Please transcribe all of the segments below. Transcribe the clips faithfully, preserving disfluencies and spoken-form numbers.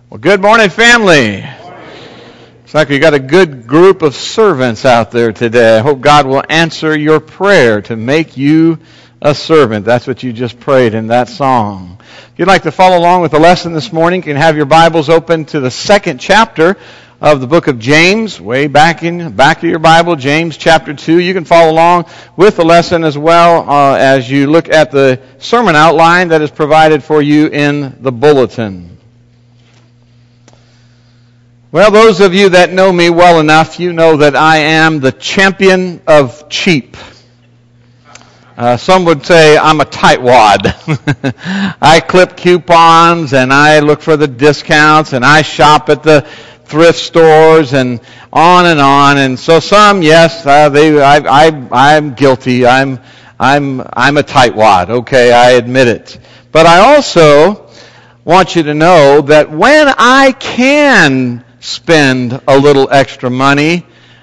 Well, good morning, family. It's like we got a good group of servants out there today. I hope God will answer your prayer to make you a servant. That's what you just prayed in that song. If you'd like to follow along with the lesson this morning, you can have your Bibles open to the second chapter of the book of James, way back in back of your Bible, James chapter two. You can follow along with the lesson as well uh, as you look at the sermon outline that is provided for you in the bulletin. Well, those of you that know me well enough, you know that I am the champion of cheap. Uh, some would say I'm a tightwad. I clip coupons and I look for the discounts and I shop at the thrift stores and on and on. And so some, yes, uh, they, I, I, I'm guilty. I'm, I'm, I'm a tightwad. Okay, I admit it. But I also want you to know that when I can spend a little extra money,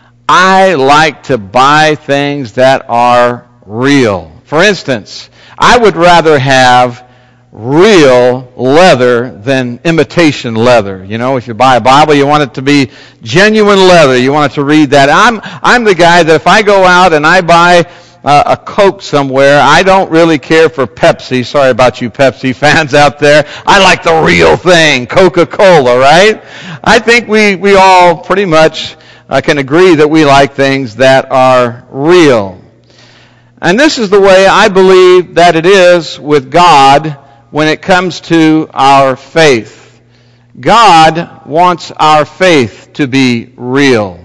I like to buy things that are real. For instance, I would rather have real leather than imitation leather. You know, if you buy a Bible, you want it to be genuine leather. You want it to read that. I'm I'm the guy that if I go out and I buy Uh, a Coke somewhere, I don't really care for Pepsi. Sorry about you Pepsi fans out there. I like the real thing, Coca-Cola, right? I think we, we all pretty much uh, can agree that we like things that are real. And this is the way I believe that it is with God when it comes to our faith. God wants our faith to be real.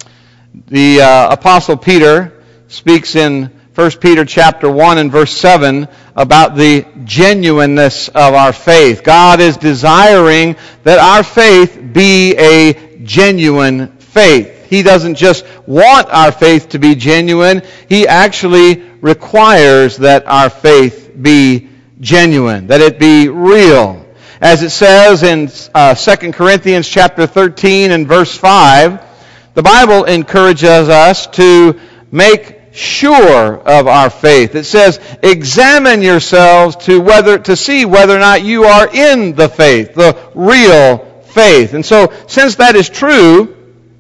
The uh, Apostle Peter speaks in First Peter chapter one and verse seven about the genuineness of our faith. God is desiring that our faith be a genuine faith. He doesn't just want our faith to be genuine. He actually requires that our faith be genuine, that it be real. As it says in uh, Second Corinthians chapter thirteen and verse five, the Bible encourages us to make sure of our faith. It says, examine yourselves to whether to see whether or not you are in the faith, the real faith. And so, since that is true,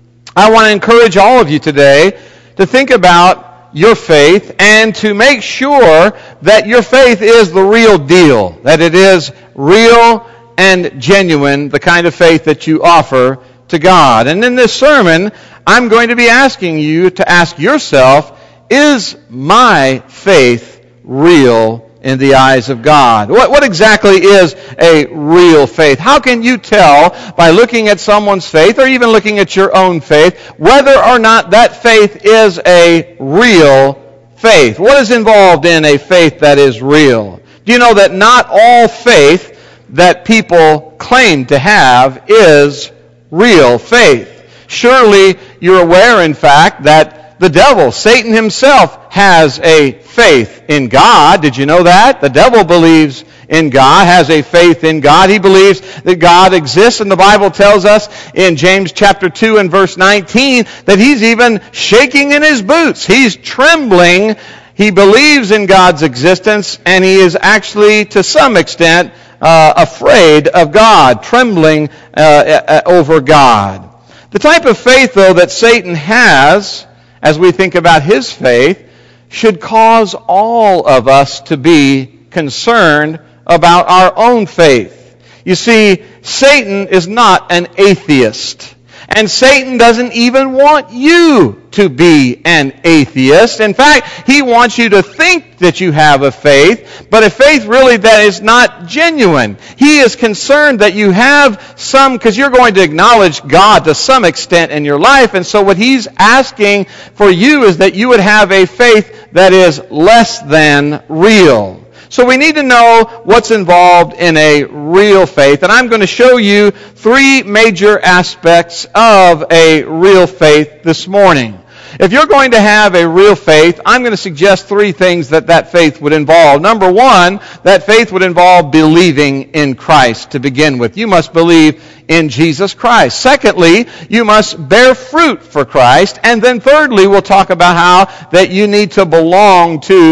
I want to encourage all of you today to think about your faith and to make sure that your faith is the real deal, that it is real and genuine, the kind of faith that you offer to God. And in this sermon, I'm going to be asking you to ask yourself, is my faith real in the eyes of God? What, what exactly is a real faith? How can you tell by looking at someone's faith or even looking at your own faith whether or not that faith is a real faith? What is involved in a faith that is real? Do you know that not all faith that people claim to have is real faith? Surely you're aware, in fact, that the devil, Satan himself, has a faith in God. Did you know that? The devil believes in God, has a faith in God. He believes that God exists, and the Bible tells us in James chapter two and verse nineteen that he's even shaking in his boots. He's trembling. He believes in God's existence, and he is actually, to some extent, uh, afraid of God, trembling uh, over God. The type of faith, though, that Satan has, as we think about his faith, should cause all of us to be concerned about our own faith. You see, Satan is not an atheist. And Satan doesn't even want you to be an atheist. In fact, he wants you to think that you have a faith, but a faith really that is not genuine. He is concerned that you have some, because you're going to acknowledge God to some extent in your life, and so what he's asking for you is that you would have a faith that is less than real. So we need to know what's involved in a real faith. And I'm going to show you three major aspects of a real faith this morning. If you're going to have a real faith, I'm going to suggest three things that that faith would involve. Number one, that faith would involve believing in Christ to begin with. You must believe in Jesus Christ. Secondly, you must bear fruit for Christ. And then thirdly, we'll talk about how that you need to belong to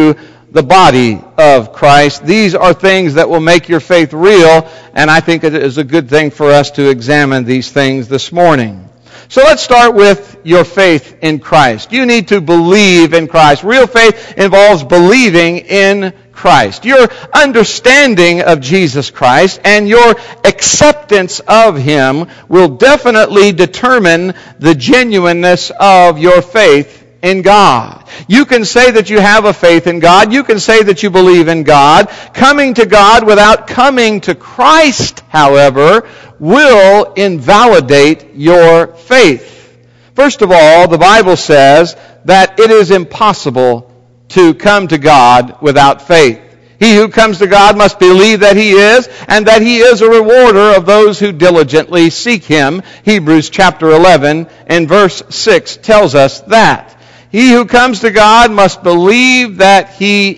the body of Christ. These are things that will make your faith real, and I think it is a good thing for us to examine these things this morning. So let's start with your faith in Christ. You need to believe in Christ. Real faith involves believing in Christ. Your understanding of Jesus Christ and your acceptance of Him will definitely determine the genuineness of your faith in God. You can say that you have a faith in God. You can say that you believe in God. Coming to God without coming to Christ, however, will invalidate your faith. First of all, the Bible says that it is impossible to come to God without faith. He who comes to God must believe that He is, and that He is a rewarder of those who diligently seek Him. Hebrews chapter eleven and verse six tells us that. He who comes to God must believe that He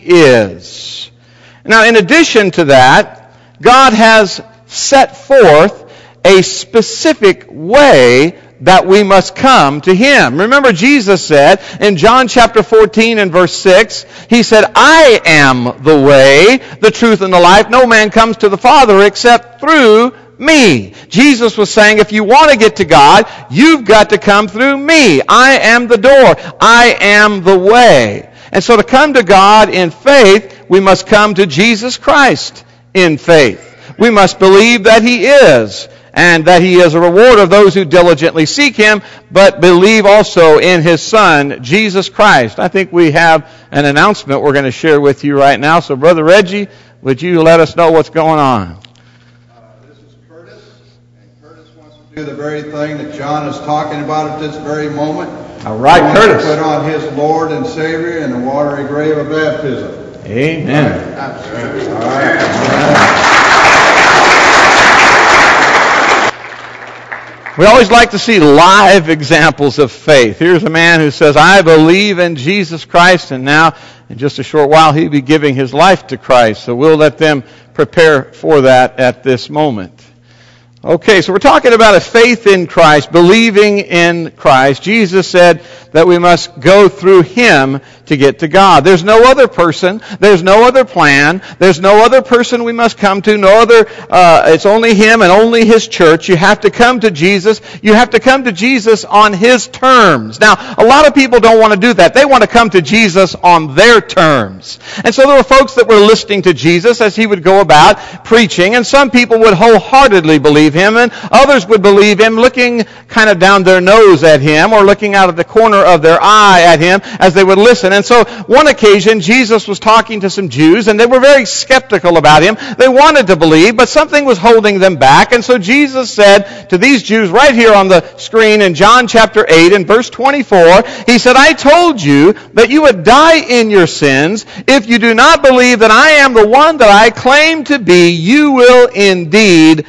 is. Now, in addition to that, God has set forth a specific way that we must come to Him. Remember, Jesus said in John chapter fourteen and verse six, He said, I am the way, the truth, and the life. No man comes to the Father except through me. Jesus was saying, if you want to get to God, you've got to come through me. I am the door. I am the way. And so to come to God in faith, we must come to Jesus Christ in faith. We must believe that He is, and that He is a rewarder of those who diligently seek Him, but believe also in His Son, Jesus Christ. I think we have an announcement we're going to share with you right now. So, Brother Reggie, would you let us know what's going on? Uh, this is Curtis, and Curtis wants to do the very thing that John is talking about at this very moment. All right, he Curtis. Put on his Lord and Savior in the watery grave of baptism. Amen. All right. All right. We always like to see live examples of faith. Here's a man who says, I believe in Jesus Christ, and now in just a short while he'll be giving his life to Christ. So we'll let them prepare for that at this moment. Okay, so we're talking about a faith in Christ, believing in Christ. Jesus said that we must go through Him to get to God. There's no other person. There's no other plan. There's no other person we must come to. No other, uh, it's only Him and only His church. You have to come to Jesus. You have to come to Jesus on His terms. Now, a lot of people don't want to do that. They want to come to Jesus on their terms. And so there were folks that were listening to Jesus as He would go about preaching, and some people would wholeheartedly believe Him, and others would believe Him looking kind of down their nose at Him or looking out of the corner of their eye at Him as they would listen. And so one occasion Jesus was talking to some Jews, and they were very skeptical about Him. They wanted to believe, but something was holding them back. And so Jesus said to these Jews right here on the screen in John chapter eight and verse twenty-four, He said, I told you that you would die in your sins. If you do not believe that I am the one that I claim to be, you will indeed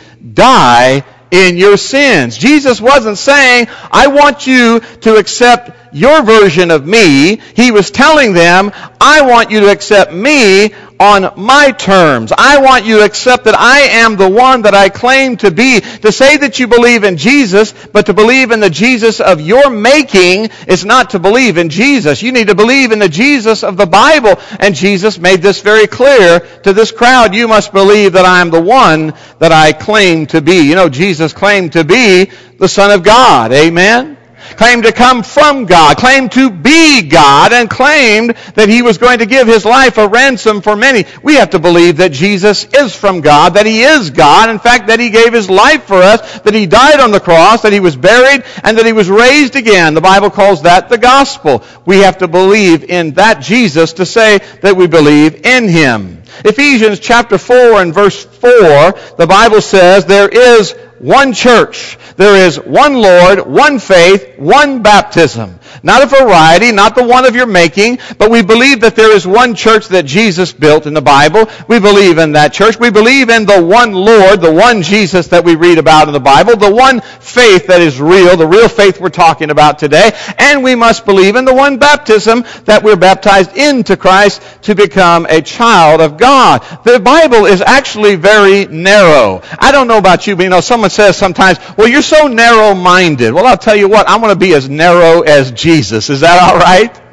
die in your sins. Jesus wasn't saying, I want you to accept your version of me. He was telling them, I want you to accept me on my terms. I want you to accept that I am the one that I claim to be. To say that you believe in Jesus, but to believe in the Jesus of your making is not to believe in Jesus. You need to believe in the Jesus of the Bible. And Jesus made this very clear to this crowd. You must believe that I am the one that I claim to be. You know, Jesus claimed to be the Son of God. Amen? Claimed to come from God, claimed to be God, and claimed that He was going to give His life a ransom for many. We have to believe that Jesus is from God, that He is God, in fact, that He gave His life for us, that He died on the cross, that He was buried, and that He was raised again. The Bible calls that the gospel. We have to believe in that Jesus to say that we believe in Him. Ephesians chapter four and verse four, the Bible says there is one church. There is one Lord, one faith, one baptism. Not a variety, not the one of your making, but we believe that there is one church that Jesus built in the Bible. We believe in that church. We believe in the one Lord, the one Jesus that we read about in the Bible, the one faith that is real, the real faith we're talking about today. And we must believe in the one baptism that we're baptized into Christ to become a child of God. The Bible is actually very narrow. I don't know about you, but you know, someone says sometimes, well, you're so narrow-minded. Well, I'll tell you what, I want to be as narrow as Jesus. Is that all right?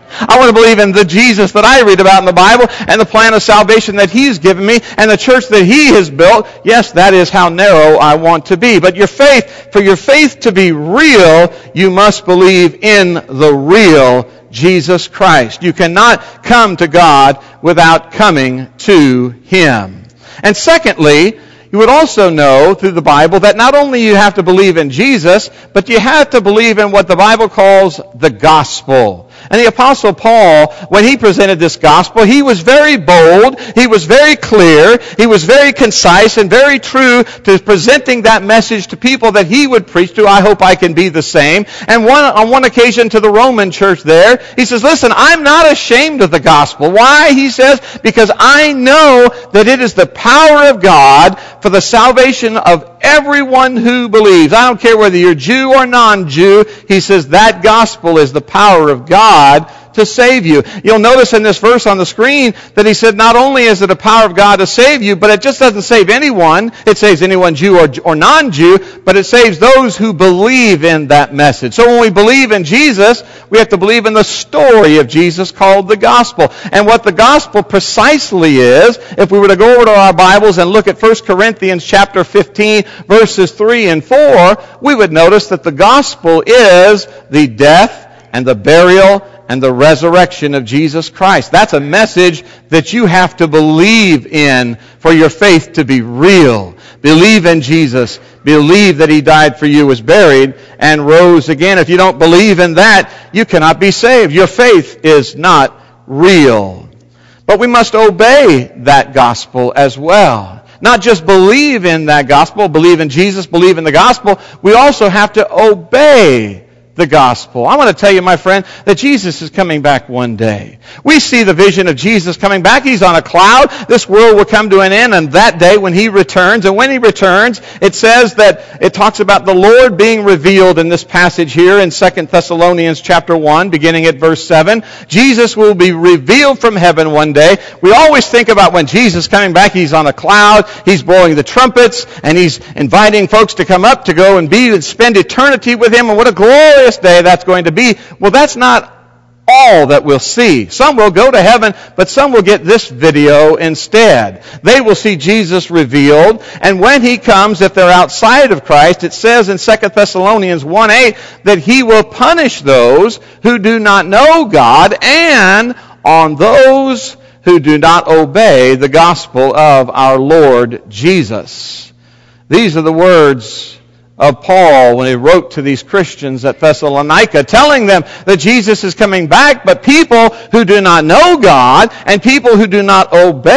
I want to believe in the Jesus that I read about in the Bible and the plan of salvation that He's given me and the church that He has built. Yes, that is how narrow I want to be. But your faith, for your faith to be real, you must believe in the real Jesus Christ. You cannot come to God without coming to Him. And secondly, you would also know through the Bible that not only you have to believe in Jesus, but you have to believe in what the Bible calls the gospel. And the Apostle Paul, when he presented this gospel, he was very bold, he was very clear, he was very concise and very true to presenting that message to people that he would preach to. I hope I can be the same. And one, on one occasion to the Roman church there, he says, listen, I'm not ashamed of the gospel. Why? He says, because I know that it is the power of God for the salvation of everyone who believes. I don't care whether you're Jew or non-Jew. He says that gospel is the power of God to save you. You'll notice in this verse on the screen that he said not only is it a power of God to save you, but it just doesn't save anyone. It saves anyone, Jew or, or non-Jew, but it saves those who believe in that message. So when we believe in Jesus, we have to believe in the story of Jesus called the gospel. And what the gospel precisely is, if we were to go over to our Bibles and look at First Corinthians chapter fifteen, verses three and four, we would notice that the gospel is the death and the burial and the resurrection of Jesus Christ. That's a message that you have to believe in for your faith to be real. Believe in Jesus. Believe that He died for you, was buried, and rose again. If you don't believe in that, you cannot be saved. Your faith is not real. But we must obey that gospel as well. Not just believe in that gospel, believe in Jesus, believe in the gospel. We also have to obey the gospel. I want to tell you, my friend, that Jesus is coming back one day. We see the vision of Jesus coming back. He's on a cloud. This world will come to an end on that day when He returns. And when He returns, it says that it talks about the Lord being revealed in this passage here in Second Thessalonians chapter one, beginning at verse seven. Jesus will be revealed from heaven one day. We always think about when Jesus is coming back, He's on a cloud, He's blowing the trumpets, and He's inviting folks to come up to go and be and spend eternity with Him. And what a glorious day that's going to be. Well, that's not all that we'll see. Some will go to heaven, but some will get this video instead. They will see Jesus revealed, and when He comes, if they're outside of Christ, it says in Second Thessalonians one eight that He will punish those who do not know God and on those who do not obey the gospel of our Lord Jesus. These are the words of Paul when he wrote to these Christians at Thessalonica, telling them that Jesus is coming back, but people who do not know God and people who do not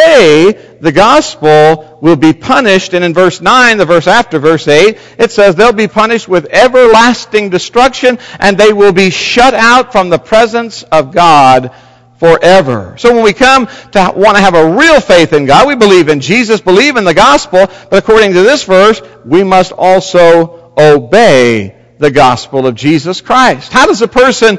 obey the gospel will be punished. And in verse nine, the verse after verse eight, it says they'll be punished with everlasting destruction, and they will be shut out from the presence of God forever. So when we come to want to have a real faith in God, we believe in Jesus, believe in the gospel, but according to this verse, we must also obey the gospel of Jesus Christ. How does a person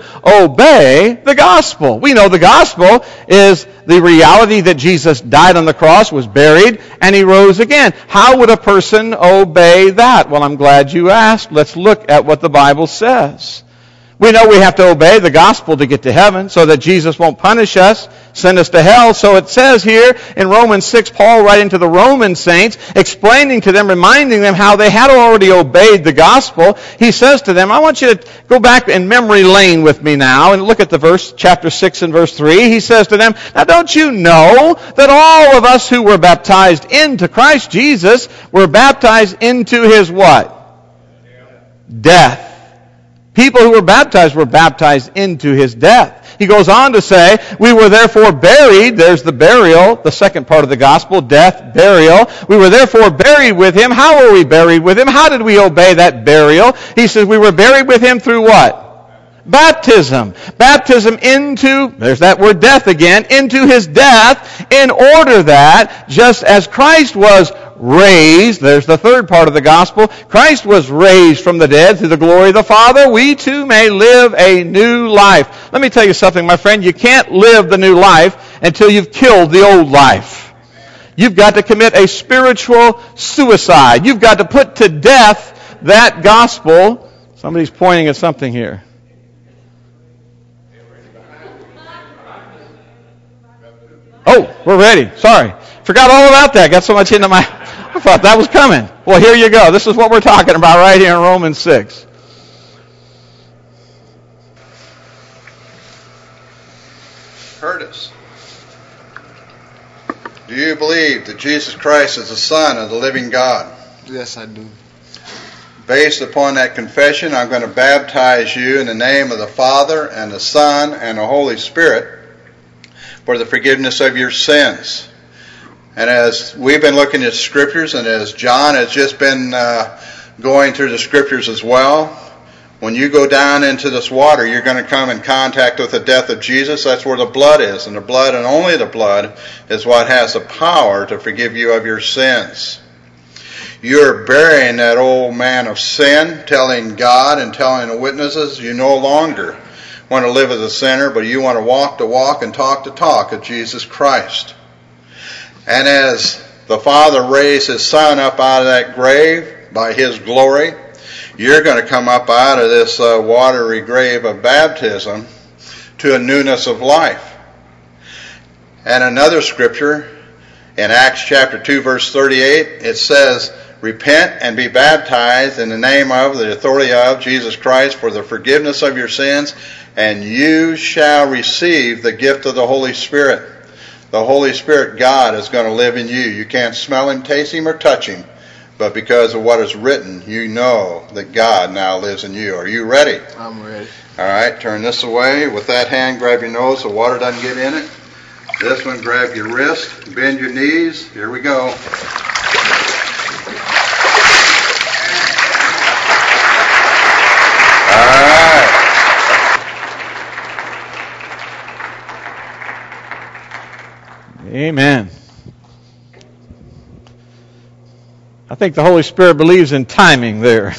obey the gospel? We know the gospel is the reality that Jesus died on the cross, was buried, and He rose again. How would a person obey that? Well, I'm glad you asked. Let's look at what the Bible says. We know we have to obey the gospel to get to heaven so that Jesus won't punish us, send us to hell. So it says here in Romans six, Paul writing to the Roman saints, explaining to them, reminding them how they had already obeyed the gospel. He says to them, I want you to go back in memory lane with me now and look at the verse, chapter six and verse three. He says to them, now don't you know that all of us who were baptized into Christ Jesus were baptized into His what? Death. People who were baptized were baptized into His death. He goes on to say, we were therefore buried. There's the burial, the second part of the gospel, death, burial. We were therefore buried with Him. How were we buried with Him? How did we obey that burial? He says we were buried with Him through what? Baptism. Baptism into, there's that word death again, into His death, in order that, just as Christ was raised, there's the third part of the gospel, Christ was raised from the dead through the glory of the Father, we too may live a new life. Let me tell you something, my friend, you can't live the new life until you've killed the old life. You've got to commit a spiritual suicide. You've got to put to death that gospel. Somebody's pointing at something here. Oh, we're ready. Sorry. Forgot all about that. Got so much into my... I thought that was coming. Well, here you go. This is what we're talking about right here in Romans six. Curtis, do you believe that Jesus Christ is the Son of the living God? Yes, I do. Based upon that confession, I'm going to baptize you in the name of the Father and the Son and the Holy Spirit for the forgiveness of your sins. And as we've been looking at Scriptures, and as John has just been uh, going through the Scriptures as well, when you go down into this water, you're going to come in contact with the death of Jesus. That's where the blood is. And the blood, and only the blood, is what has the power to forgive you of your sins. You're burying that old man of sin, telling God and telling the witnesses you no longer want to live as a sinner, but you want to walk the walk and talk the talk of Jesus Christ. And as the Father raised His Son up out of that grave by His glory, you're going to come up out of this uh, watery grave of baptism to a newness of life. And another scripture in Acts chapter two, verse thirty-eight, it says, "Repent and be baptized in the name of, the authority of Jesus Christ for the forgiveness of your sins, and you shall receive the gift of the Holy Spirit." The Holy Spirit, God, is going to live in you. You can't smell Him, taste Him, or touch Him. But because of what is written, you know that God now lives in you. Are you ready? I'm ready. All right, turn this away. With that hand, grab your nose so water doesn't get in it. This one, grab your wrist, bend your knees. Here we go. All right. Amen. I think the Holy Spirit believes in timing there.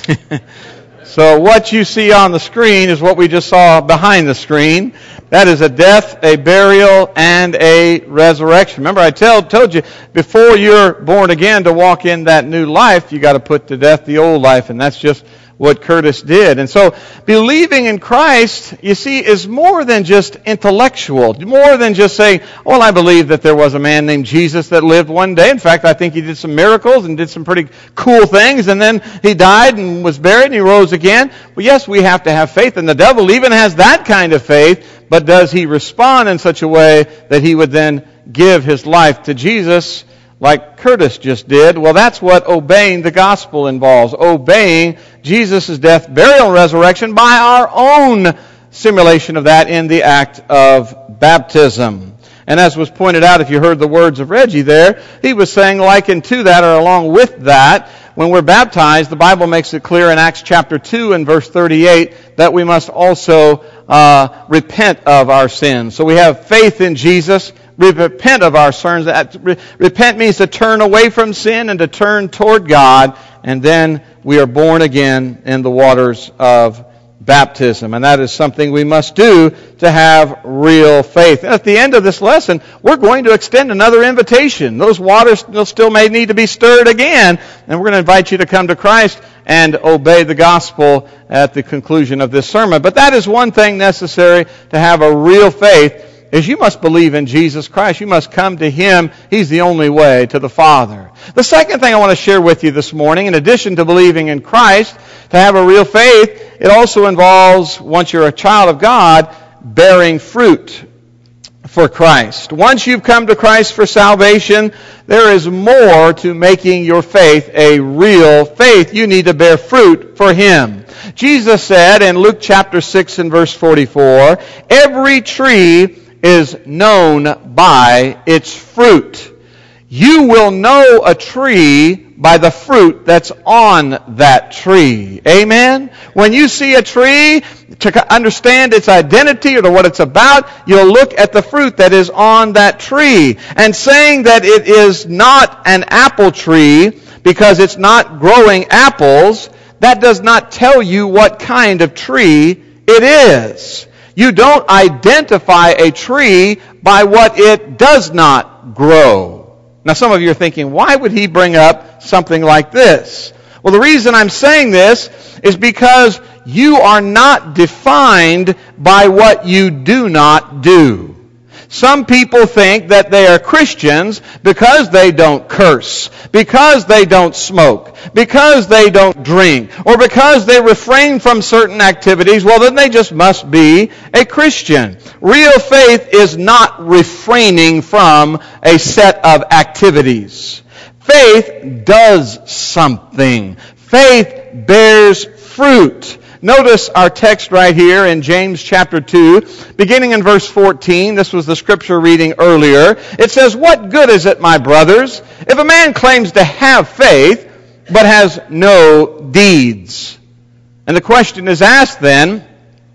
So what you see on the screen is what we just saw behind the screen. That is a death, a burial, and a resurrection. Remember, I tell, told you, before you're born again to walk in that new life, you got to put to death the old life, and that's just what Curtis did. And so believing in Christ, you see, is more than just intellectual, more than just saying, well, I believe that there was a man named Jesus that lived one day. In fact, I think he did some miracles and did some pretty cool things, and then he died and was buried and he rose again. Well, yes, we have to have faith, and the devil even has that kind of faith, but does he respond in such a way that he would then give his life to Jesus like Curtis just did? Well, that's what obeying the gospel involves. Obeying Jesus' death, burial, and resurrection by our own simulation of that in the act of baptism. And as was pointed out, if you heard the words of Reggie there, he was saying likened to that or along with that, when we're baptized, the Bible makes it clear in Acts chapter two and verse thirty-eight that we must also uh, repent of our sins. So we have faith in Jesus. We repent of our sins. Repent means to turn away from sin and to turn toward God, and then we are born again in the waters of baptism. And that is something we must do to have real faith. And at the end of this lesson, we're going to extend another invitation. Those waters still may need to be stirred again, and we're going to invite you to come to Christ and obey the gospel at the conclusion of this sermon. But that is one thing necessary to have a real faith, is you must believe in Jesus Christ. You must come to Him. He's the only way to the Father. The second thing I want to share with you this morning, in addition to believing in Christ, to have a real faith, it also involves, once you're a child of God, bearing fruit for Christ. Once you've come to Christ for salvation, there is more to making your faith a real faith. You need to bear fruit for Him. Jesus said in Luke chapter six and verse forty-four, "Every tree is known by its fruit. You will know a tree by the fruit that's on that tree." Amen? When you see a tree, to understand its identity or to what it's about, you'll look at the fruit that is on that tree. And saying that it is not an apple tree because it's not growing apples, that does not tell you what kind of tree it is. You don't identify a tree by what it does not grow. Now, some of you are thinking, why would he bring up something like this? Well, the reason I'm saying this is because you are not defined by what you do not do. Some people think that they are Christians because they don't curse, because they don't smoke, because they don't drink, or because they refrain from certain activities. Well, then they just must be a Christian. Real faith is not refraining from a set of activities. Faith does something. Faith bears fruit. Notice our text right here in James chapter two, beginning in verse fourteen. This was the scripture reading earlier. It says, "What good is it, my brothers, if a man claims to have faith, but has no deeds?" And the question is asked then,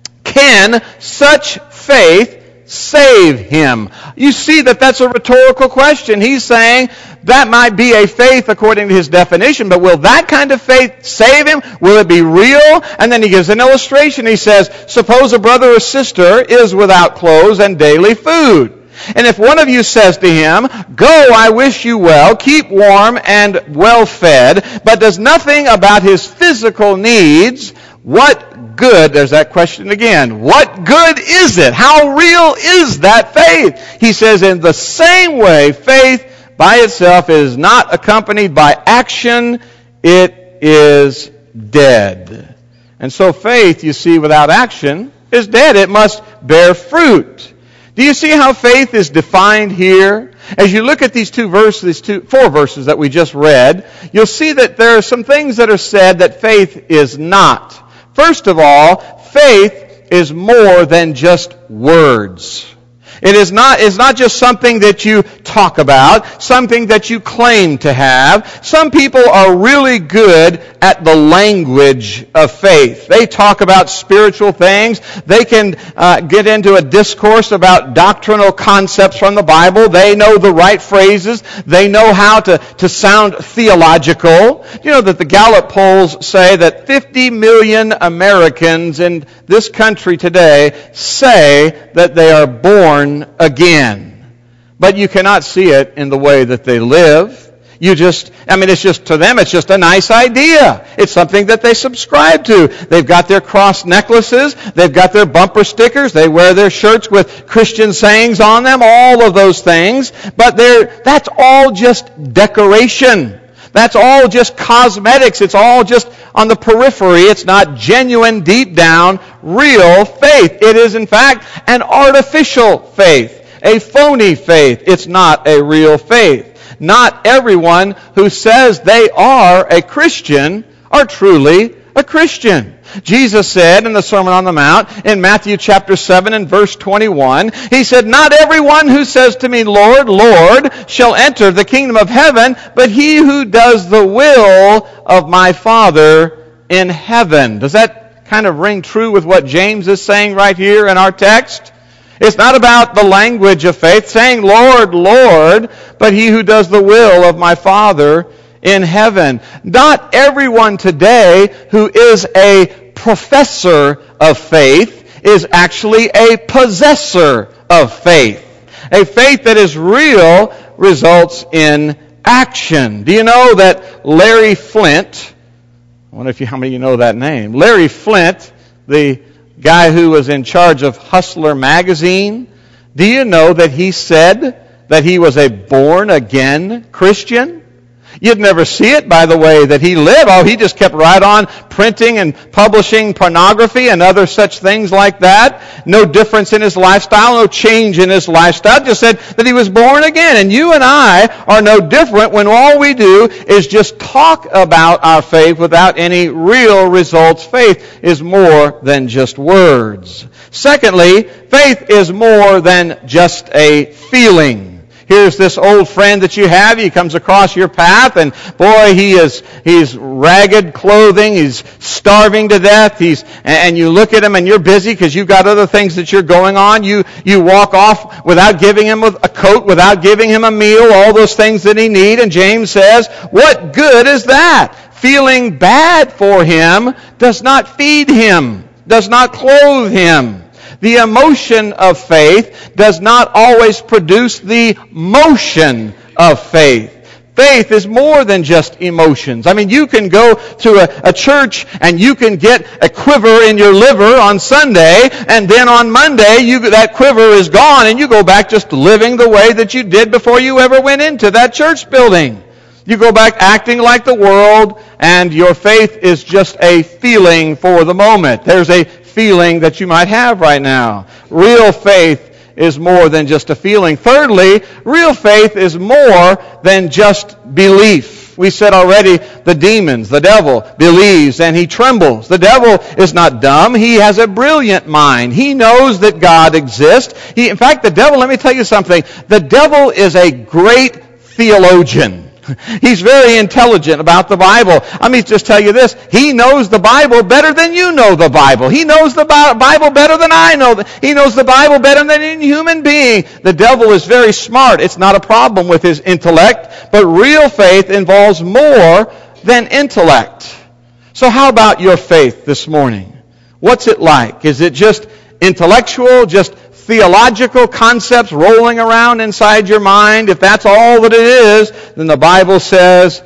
can such faith save him? You see that that's a rhetorical question. He's saying that might be a faith according to his definition, but will that kind of faith save him? Will it be real? And then he gives an illustration. He says, suppose a brother or sister is without clothes and daily food. And if one of you says to him, "Go, I wish you well, keep warm and well fed," but does nothing about his physical needs, what good, there's that question again, what good is it? How real is that faith? He says, in the same way, faith by itself is not accompanied by action, it is dead. And so faith, you see, without action is dead. It must bear fruit. Do you see how faith is defined here? As you look at these two verses, these two, four verses that we just read, you'll see that there are some things that are said that faith is not. First of all, faith is more than just words. It is not, it's not just something that you talk about, something that you claim to have. Some people are really good at the language of faith. They talk about spiritual things. They can uh, get into a discourse about doctrinal concepts from the Bible. They know the right phrases. They know how to, to sound theological. You know that the Gallup polls say that fifty million Americans in this country today say that they are born again. But you cannot see it in the way that they live. You just, I mean, it's just, to them, it's just a nice idea. It's something that they subscribe to. They've got their cross necklaces. They've got their bumper stickers. They wear their shirts with Christian sayings on them, all of those things. But they're, that's all just decoration. That's all just cosmetics. It's all just on the periphery. It's not genuine, deep down, real faith. It is, in fact, an artificial faith, a phony faith. It's not a real faith. Not everyone who says they are a Christian are truly a Christian. Jesus said in the Sermon on the Mount in Matthew chapter seven and verse twenty-one, He said, "Not everyone who says to me, 'Lord, Lord,' shall enter the kingdom of heaven, but he who does the will of my Father in heaven." Does that kind of ring true with what James is saying right here in our text? It's not about the language of faith, saying, "Lord, Lord," but he who does the will of my Father in heaven. Not everyone today who is a professor of faith is actually a possessor of faith. A faith that is real results in action. Do you know that Larry Flint, I wonder if you, how many of you know that name, Larry Flint, the guy who was in charge of Hustler magazine, do you know that he said that he was a born-again Christian? You'd never see it by the way that he lived. Oh, he just kept right on printing and publishing pornography and other such things like that. No difference in his lifestyle, no change in his lifestyle. Just said that he was born again. And you and I are no different when all we do is just talk about our faith without any real results. Faith is more than just words. Secondly, faith is more than just a feeling. Here's this old friend that you have. He comes across your path, and boy, he is he's ragged clothing. He's starving to death. He's and you look at him, and you're busy because you've got other things that you're going on. You you walk off without giving him a coat, without giving him a meal, all those things that he needs. And James says, what good is that? Feeling bad for him does not feed him, does not clothe him. The emotion of faith does not always produce the motion of faith. faith is more than just emotions. I mean, you can go to a, a church and you can get a quiver in your liver on Sunday, and then on Monday you, that quiver is gone and you go back just living the way that you did before you ever went into that church building. You go back acting like the world, and your faith is just a feeling for the moment. There's a feeling that you might have right now. Real faith is more than just a feeling. Thirdly, real faith is more than just belief. We said already, the demons, the devil believes and he trembles. The devil is not dumb. He has a brilliant mind. He knows that God exists. He, in fact, the devil, let me tell you something, the devil is a great theologian. He's very intelligent about the Bible. Let me just tell you this. He knows the Bible better than you know the Bible. He knows the Bible better than I know. He knows the Bible better than any human being. The devil is very smart. It's not a problem with his intellect. But real faith involves more than intellect. So how about your faith this morning? What's it like? Is it just intellectual, just theological concepts rolling around inside your mind? If that's all that it is, then the Bible says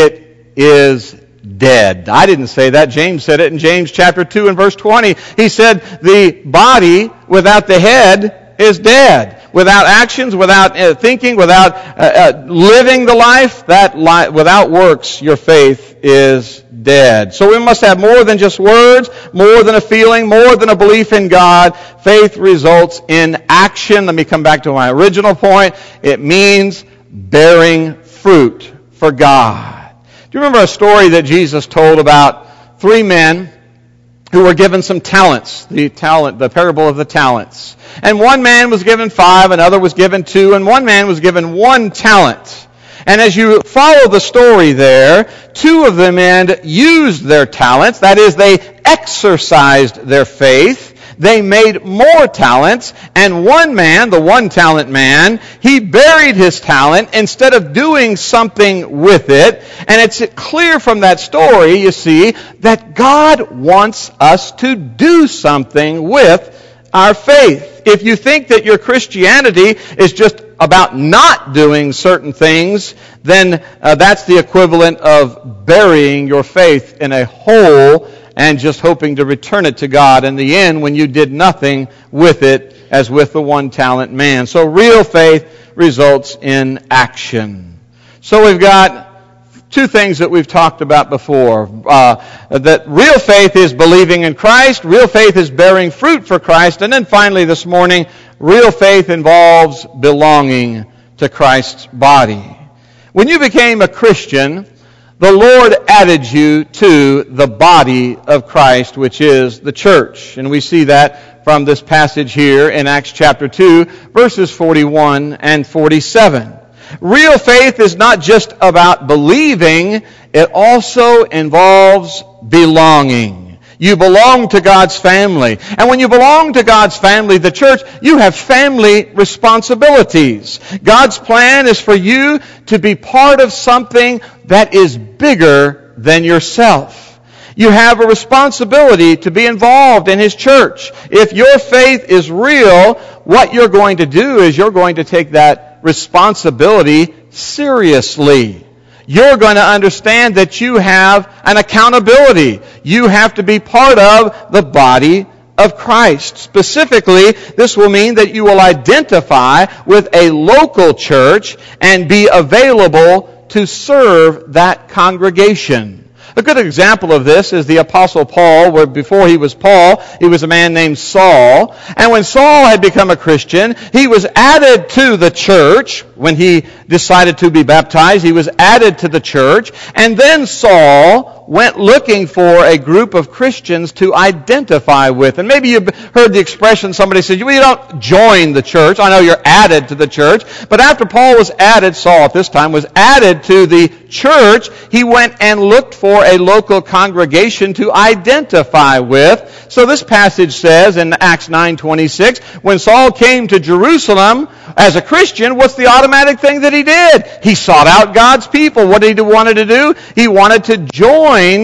it is dead. I didn't say that. James said it in James chapter two and verse twenty. He said the body without the head is dead. Without actions, without uh, thinking, without uh, uh, living the life, that li- without works, your faith is dead. So we must have more than just words, more than a feeling, more than a belief in God. Faith results in action. Let me come back to my original point. It means bearing fruit for God. Do you remember a story that Jesus told about three men who were given some talents, the talent, the parable of the talents. And one man was given five, another was given two, and one man was given one talent. And as you follow the story there, two of the men used their talents, that is, they exercised their faith. They made more talents, and one man, the one-talent man, he buried his talent instead of doing something with it. And it's clear from that story, you see, that God wants us to do something with our faith. If you think that your Christianity is just about not doing certain things, then uh, that's the equivalent of burying your faith in a hole and just hoping to return it to God in the end when you did nothing with it, as with the one-talent man. So real faith results in action. So we've got two things that we've talked about before. Uh, that real faith is believing in Christ. Real faith is bearing fruit for Christ. And then finally this morning, real faith involves belonging to Christ's body. When you became a Christian, the Lord added you to the body of Christ, which is the church. And we see that from this passage here in Acts chapter two, verses forty-one and forty-seven. Real faith is not just about believing, it also involves belonging. You belong to God's family. And when you belong to God's family, the church, you have family responsibilities. God's plan is for you to be part of something that is bigger than yourself. You have a responsibility to be involved in His church. If your faith is real, what you're going to do is you're going to take that responsibility seriously. You're going to understand that you have an accountability. You have to be part of the body of Christ. Specifically, this will mean that you will identify with a local church and be available to serve that congregation. A good example of this is the Apostle Paul, where before he was Paul, he was a man named Saul. And when Saul had become a Christian, he was added to the church. When he decided to be baptized, he was added to the church. And then Saul went looking for a group of Christians to identify with. And maybe you've heard the expression, somebody says, well, you don't join the church. I know you're added to the church. But after Paul was added, Saul at this time was added to the church, he went and looked for a local congregation to identify with. So this passage says in Acts nine twenty-six, when Saul came to Jerusalem as a Christian, what's the automatic thing that he did? He sought out God's people. What did he wanted to do? He wanted to join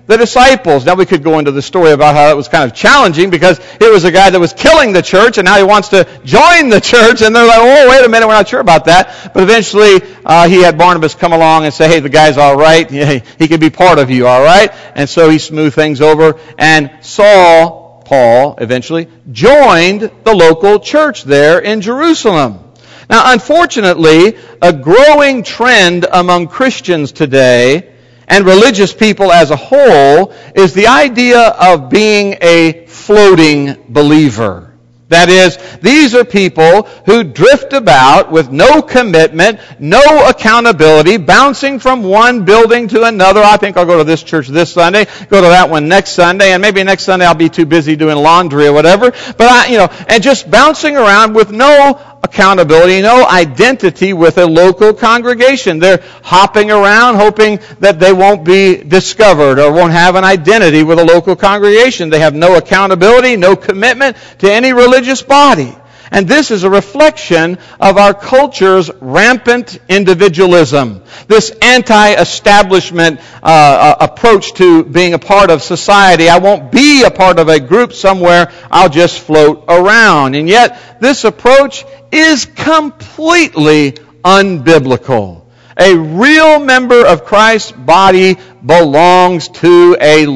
the disciples. Now we could go into the story about how it was kind of challenging because it was a guy that was killing the church and now he wants to join the church, and they're like, oh, wait a minute, we're not sure about that. But eventually uh, he had Barnabas come along and say, hey, the guy's all right. He, he can be part of you, all right? And so he smoothed things over, and Saul, Paul, eventually, joined the local church there in Jerusalem. Now, unfortunately, a growing trend among Christians today and religious people as a whole is the idea of being a floating believer. That is, these are people who drift about with no commitment, no accountability, bouncing from one building to another. I think I'll go to this church this Sunday, go to that one next Sunday, and maybe next Sunday I'll be too busy doing laundry or whatever. But I, you know, and just bouncing around with no accountability, no identity with a local congregation. They're hopping around hoping that they won't be discovered or won't have an identity with a local congregation. They have no accountability, no commitment to any religious body. And this is a reflection of our culture's rampant individualism, this anti-establishment uh, approach to being a part of society. I won't be a part of a group somewhere, I'll just float around. And yet, this approach is completely unbiblical. A real member of Christ's body belongs to a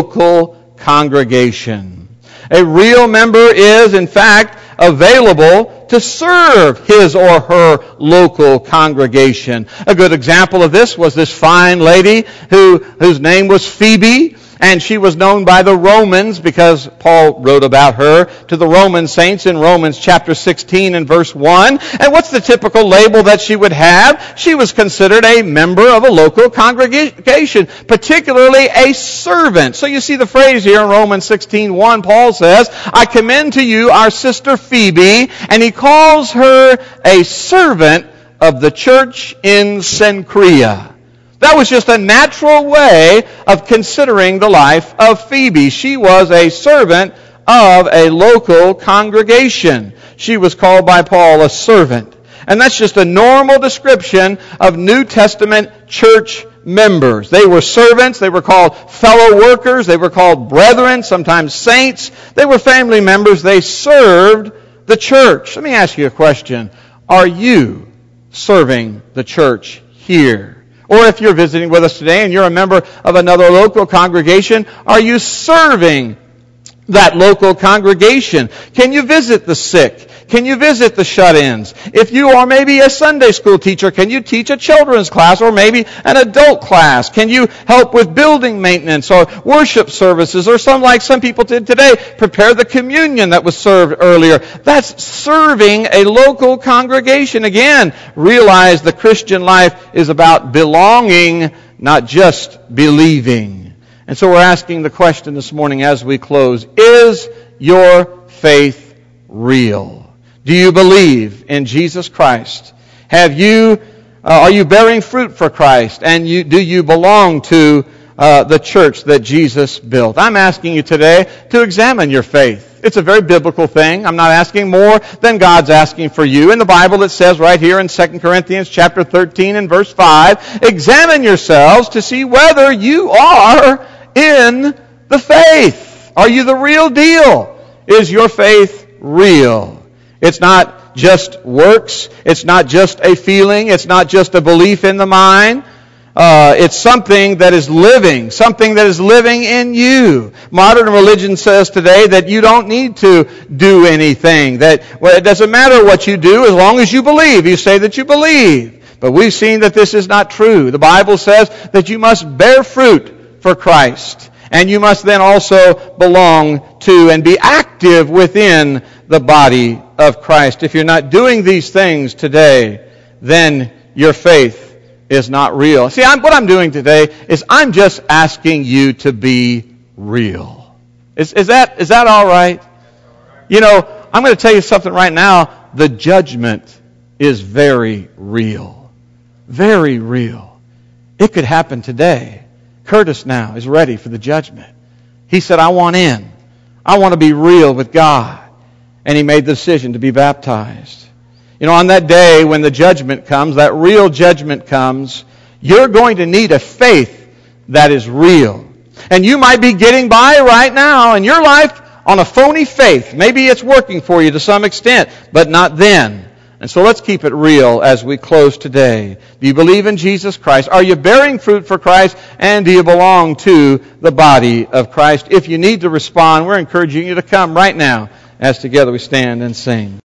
local congregation. A real member is, in fact, available to serve his or her local congregation. A good example of this was this fine lady who whose name was Phoebe, and she was known by the Romans because Paul wrote about her to the Roman saints in Romans chapter sixteen and verse one. And what's the typical label that she would have? She was considered a member of a local congregation, particularly a servant. So you see the phrase here in Romans sixteen one, Paul says, I commend to you our sister Phoebe, and he calls her a servant of the church in Cenchrea. That was just a natural way of considering the life of Phoebe. She was a servant of a local congregation. She was called by Paul a servant. And that's just a normal description of New Testament church members. They were servants. They were called fellow workers. They were called brethren, sometimes saints. They were family members. They served the church. Let me ask you a question. Are you serving the church here? Or if you're visiting with us today and you're a member of another local congregation, are you serving that local congregation? Can you visit the sick? Can you visit the shut-ins? If you are maybe a Sunday school teacher, can you teach a children's class or maybe an adult class? Can you help with building maintenance or worship services, or some like some people did today, prepare the communion that was served earlier? That's serving a local congregation. Again, realize the Christian life is about belonging, not just believing. And so we're asking the question this morning as we close, is your faith real? Do you believe in Jesus Christ? Have you, uh, are you bearing fruit for Christ? And you, do you belong to uh, the church that Jesus built? I'm asking you today to examine your faith. It's a very biblical thing. I'm not asking more than God's asking for you. In the Bible it says right here in Second Corinthians chapter thirteen and verse five, examine yourselves to see whether you are in the faith. Are you the real deal? Is your faith real? It's not just works. It's not just a feeling. It's not just a belief in the mind. Uh, it's something that is living, something that is living in you. Modern religion says today that you don't need to do anything, that well, it doesn't matter what you do as long as you believe. You say that you believe. But we've seen that this is not true. The Bible says that you must bear fruit for Christ. And you must then also belong to and be active within the body of Christ. If you're not doing these things today, then your faith is not real. See, I'm, what I'm doing today is I'm just asking you to be real. Is, is that is that all right? You know, I'm going to tell you something right now. The judgment is very real. Very real. It could happen today. Curtis now is ready for the judgment. He said, I want in. I want to be real with God. And he made the decision to be baptized. You know, on that day when the judgment comes, that real judgment comes, you're going to need a faith that is real. And you might be getting by right now in your life on a phony faith. Maybe it's working for you to some extent, but not then. And so let's keep it real as we close today. Do you believe in Jesus Christ? Are you bearing fruit for Christ? And do you belong to the body of Christ? If you need to respond, we're encouraging you to come right now as together we stand and sing.